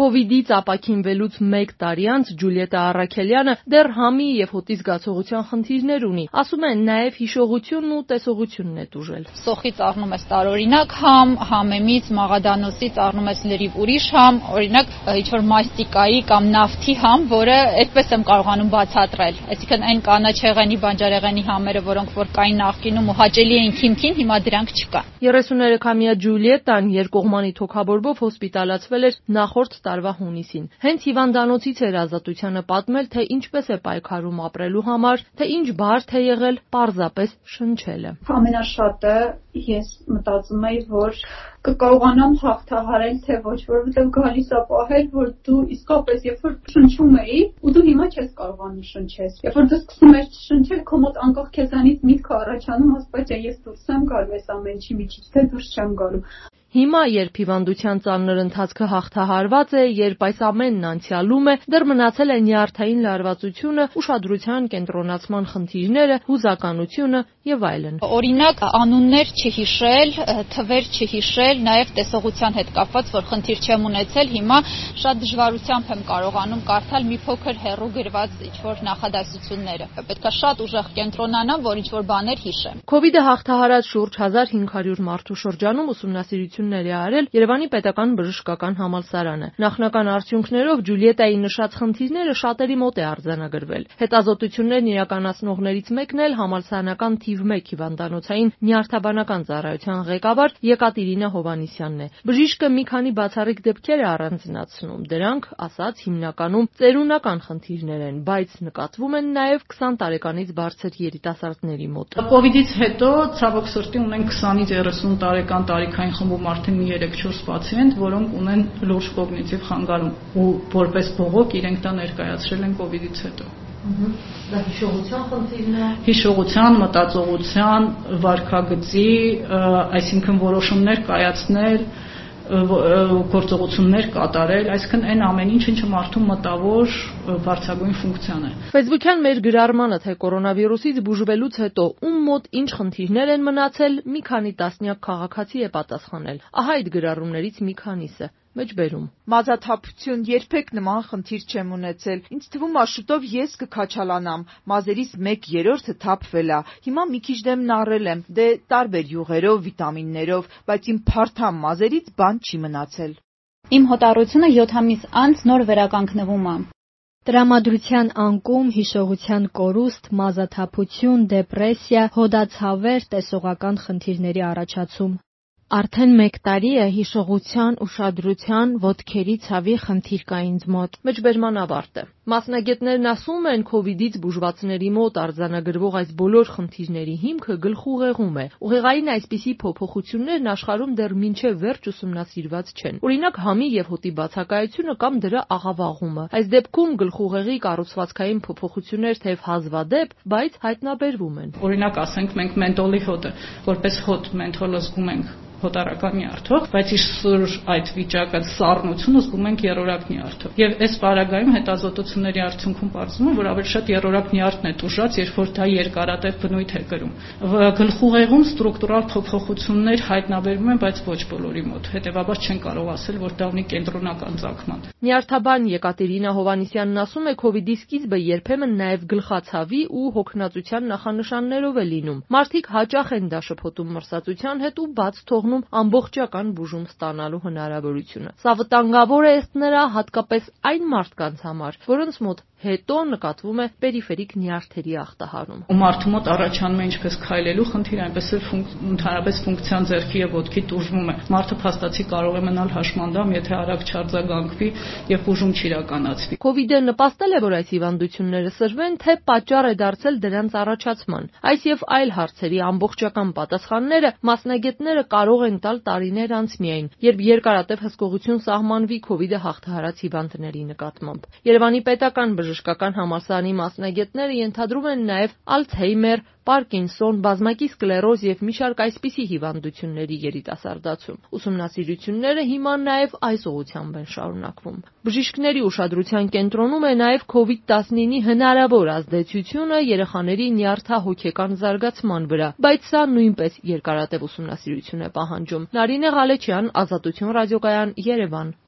Քովիդից ապաքինվելուց 1 տարի անց Ջուլիետա Առաքելյանը դեռ համի եւ հոտի զգացողության խնդիրներ ունի։ Ասում է, նաեւ հիշողությունն ու տեսողությունն է տուժել։ Սոխից առնում ես տարօրինակ համեմից, մաղադանոսից առնում ես լրիվ ուրիշ օրինակ ինչ-որ մաստիկայի կամ նավթի որը այդպես եմ կարողանում բացատրել։ Այսինքն այն կանաչեղենի, բանջարեղենի համերը, որոնք որ կային նախկինում ու հաճելի էին քիմքին, հիմա դրանք չկա։ 33-ամյա Ջուլիետան երկկողմանի թոքաբորբով հոսպիտալացվել էր նախորդ տարվա հունիսին։ Հենց հիվանդանոցից էր Ազատությանը պատմել, թե ինչպես է պայքարում ապրելու համար, թե ինչ բարդ է եղել պարզապես շնչելը։ Ամենաշատը ես մտածում էի, որ կկարողանամ հաղթահարել, թե ոչ, որովհետև գալիս է պահել, որ դու իսկապես երբ որ շնչում էի, ու դու հիմա չես կարողանում շնչես։ Երբ որ դու սկսում ես շնչել, քո մոտ անկախ քեզանից միտքը առաջանում, ասպաճ է, ես դուրս եմ գալու այս ամենի միջից, թե դուրս չեմ գալու։ Հիմա, երբ հիվանդության ծանր ընթացքը հաղթահարված է, երբ այս ամենն անցյալում է, դեռ մնացել է նյարդային լարվածությունը, ուշադրության կենտրոնացման խնդիրները, հուզականությունը եւ այլն։ Օրինակ, անուններ չհիշել, թվեր չհիշել, նաեւ տեսողության հետ կապված, որ խնդիր չեմ ունեցել, հիմա շատ դժվարությամբ եմ կարողանում կարդալ մի փոքր հեռու գրված ինչ-որ նախադասությունները։ Պետքա շատ ուժեղ կենտրոնանամ, որ ինչ-որ բաներ հիշեմ։ Քովիդը հաղթահարած շուրջ 1500 մարդու շրջանում ուսումնասիրություններ է արել Երևանի պետական բժշկական համալսարանը։ Նախնական արդյունքներով Ջուլիետայի նշած խնդիրները շատերի մոտ է արձանագրվել։ Հետազոտություններն իրականացնողներից մեկն էլ համալսարանական թիվ 1 հիվանդանոցային նյարդաբանական ծառայության ղեկավար Եկատերինա Հովհաննիսյանն է։ Բժիշկը մի քանի բացառիկ դեպքեր է առանձնացնում։ Դրանք, ասած, հիմնականում ծերունական խնդիրներ են, բայց նկատվում են նաև 20 տարեկանից բարձր երիտասարդների մոտ։ Կովիդից հետո ցավոք սրտի ունենք 20-ից 30 տարեկան տարիքային խմբում արդեն մի 3-4 պացիենտ, որոնք ունեն լուրջ կոգնիտիվ խանգարում ու որպես բողոք իրենք դա ներկայացրել են կովիդից հետո։ Դա հիշողության խնդիրն է։ Հիշողության, մտածողության, վարքագծի, այսինքն որոշումներ կայացնել, գործողություններ կատարել, այսինքն այն ամեն ինչը մարդու մտավոր բարձրագույն ֆունկցիան է։ Facebook-յան մեր գրառմանը, թե կորոնավիրուսից բուժվելուց հետո ում մոտ ինչ խնդիրներ են մնացել, մի քանի տասնյակ քաղաքացի է պատասխանել։ Ահա այդ գրառումներից մի քանիսը։ Մեջբերում։ Մազաթափություն, երբեք նման խնդիր չեմ ունեցել։ Ինձ թվում է շուտով ես կքաչալանամ։ Մազերիս 1/3-ը թափվել է։ Հիմա մի քիչ դեմն առել եմ, դե տարբեր յուղերով, վիտամիններով, բայց իմ փարթամ մազերից բան չի մնացել։ Իմ հոտառությունը 7 ամիս անց նոր վերականգնվում է։ Տրամադրության անկում, հիշողության կորուստ, մազաթափություն, դեպրեսիա, հոդացավեր, տեսողական խնդիրների առաջացում։ Արդեն 1 տարի է հիշողության, ուշադրության, ոտքերի ցավի խնդիր կա ինձ մոտ։ Մեջբերման ավարտը։ Մասնագետներն ասում են, քովիդից բուժվածների մոտ արձանագրվող այս բոլոր խնդիրների հիմքը գլխուղեղում է։ Ուղեղային այսպիսի փոփոխություններն աշխարհում դեռ մինչև վերջ ուսումնասիրված չեն։ Օրինակ, համի եւ հոտի բացակայությունը կամ դրա աղավաղումը։ Այս դեպքում գլխուղեղի կառուցվածքային փոփոխություններ թեև հազվադեպ, բայց հայտնաբերվում են։ Օրինակ, ասենք մենք մենթոլի հոտը, որպես հոտ մենթոլը զգում ենք հոտարական նյարդով, բայց իր այդ վիճակը սառնությունը զգում ենք երրորդ նյարդով։ Եվ այս պարագայում հետազոտությունների արդյունքում պարզվում է, որ ավելի շատ երրորդ նյարդն է տուժած, երբ որ դա երկարատև բնույթ է կրում։ Գլխուղեղում ստրուկտուրալ փոփոխություններ հայտնաբերվում են, բայց ոչ բոլորի մոտ։ Հետևաբար չեն կարող ասել, որ դա ունի կենտրոնական ծագման։ Նյարդաբան Եկատերինա Հովհաննիսյանն ասում է, քովիդի սկիզբը երբեմն նաև գլխացավի ու հոգնածության նախանշաններով է լինում։ Մարդիկ հաճախ են դա շփոթում մրսածության հետ ու բաց թողնում ամբողջական բուժում ստանալու հնարավորությունը։ Սա վտանգավոր է ըստ նրա հատկապես այն մարդկանց համար, որոնց մոտ հետո նկատվում է պերիֆերիկ նյարդերի ախտահարում։ Ու մարդու մոտ առաջանում է ինչպես քայլելու խնդիր, այնպես էլ ընդհանրապես ֆունկցիան ձեռքի եւ ոտքի տուժվում է։ Մարդը փաստացի կարող է մնալ հաշմանդամ, եթե արագ չարձագանքվի եւ բուժում չիրականացվի։ Քովիդը նպաստել է, որ այս հիվանդությունները սրվեն, թե պատճառ է դարձել դրանց առաջացման։ Այս եւ այլ հարցերի ամբողջական պատասխանները մասնագետները կարող են տալ տարիներ անց միայն, երբ երկարատև հսկողություն սահմանվի քովիդը հաղթահարած հիվանդների նկատմամբ։ Երևանի պետական բժշկական համալսարանի մասնագետները ենթադրում են նաև Ալցհեյմեր, Պարկինսոն, բազմակի սկլերոզ եւ մի շարք այսպիսի հիվանդությունների երիտասարդացում։ Ուսումնասիրությունները հիմա նաև այս ուղղությամբ են շարունակվում։ Բժիշկների ուշադրության կենտրոնում է նաև COVID-19-ի հնարավոր ազդեցությունը երեխաների նյարդահոգեկան զարգացման վրա, բայց սա նույնպես երկարատև ուսումնասիրություն է պահանջում։ Նարինե Ղալեչյան, Ազատություն ռադիոկայան, Երևան։